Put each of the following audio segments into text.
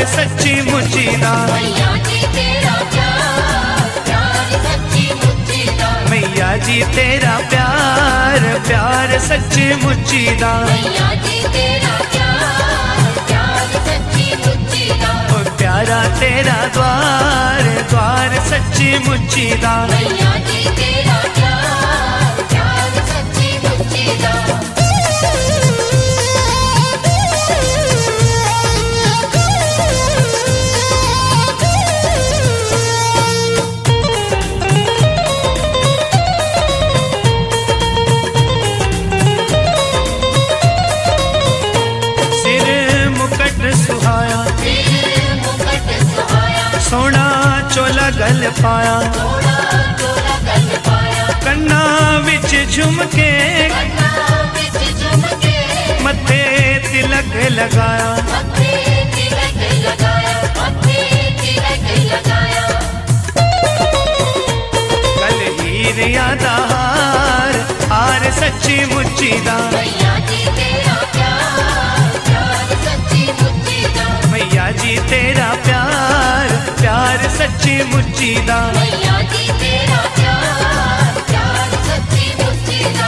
सच्ची मुच्ची दा मैया जी तेरा प्यार प्यार सच्ची मुच्ची दा मैया जी तेरा प्यार प्यार सच्ची मुच्ची दा मैया जी तेरा प्यार प्यार सच्ची मुच्ची दा ओ प्यारा तेरा द्वार द्वार सच्ची मुच्ची दा मैया जी तेरा प्यार प्यार सच्ची मुच्ची दा सुहाया सोना चोला गल पाया कन्ना विच झुमके मथे तिलक लगाया कल हीरिया दा हार हार सच्ची मुच्ची दा मैया जी तेरा प्यार प्यार सच्ची मुच्ची दा मैया जी तेरा प्यार प्यार सच्ची मुच्ची दा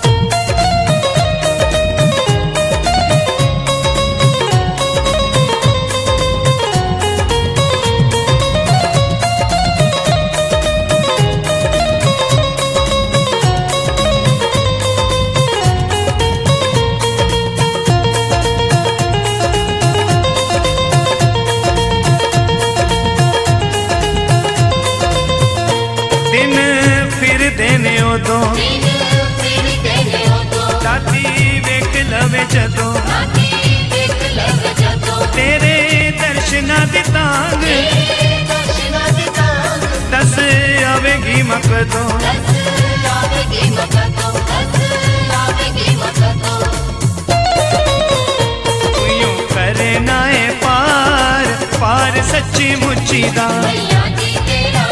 दिन फिर देने उदों दादी वेख लवे जदों तेरे दर्शना दी तांग दस आवेगी मकदों तू करे नाए पार पार सच्ची मुच्ची दा मैया जी तेरा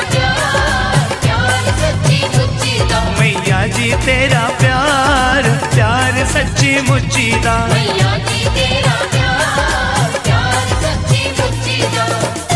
प्यार प्यार सच्ची मुच्ची दा मैया जी तेरा प्यार प्यार सच्ची मुच्ची दा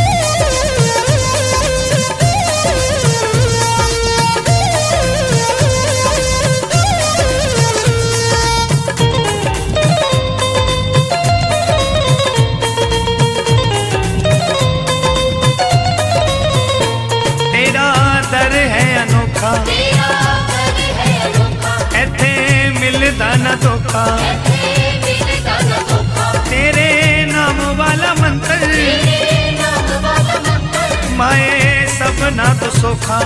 तेरा दर है अनोखा एथे मिलदा न धोखा तेरे नाम वाला मंत्र माए सबना तो सोखा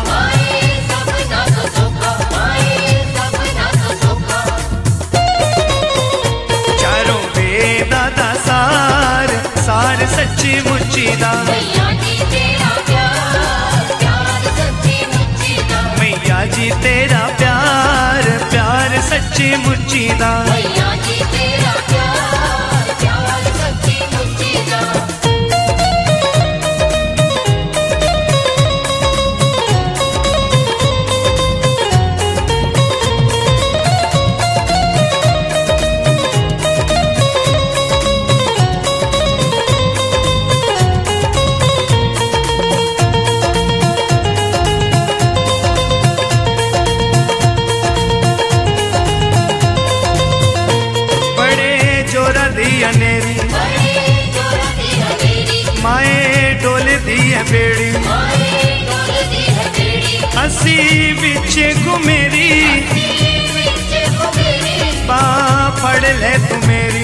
चारों वेदा दा सार सार सच्ची मुच्ची दा मैया जी तेरा प्यार प्यार सच्ची मुच्ची दा मैया जी तेरा प्यार प्यार सच्ची मुच्ची दा अनेरी माए डोल दी है बेड़ी हसी बिच घुमेरी पा फड़ ले तू मेरी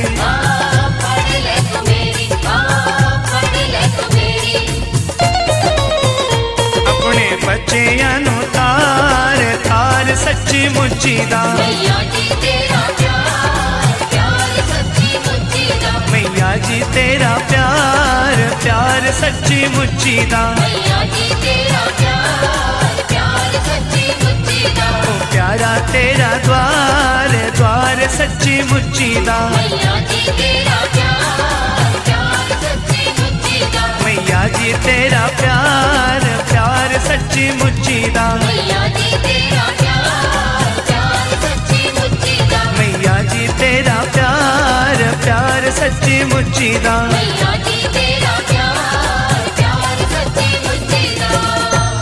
अपने बच्चियां नू तार तार सच्ची मुच्ची दा मैया जी तेरा प्यार प्यार सच्ची मुच्ची दा ओ प्यारा तेरा द्वार द्वार सच्ची मुच्ची दा मैया जी तेरा प्यार प्यार सच्ची मुच्ची दा मैया जी तेरा प्यार प्यार प्यार सच्ची मुच्ची दा मैया जी तेरा प्यार प्यार सच्ची मुच्ची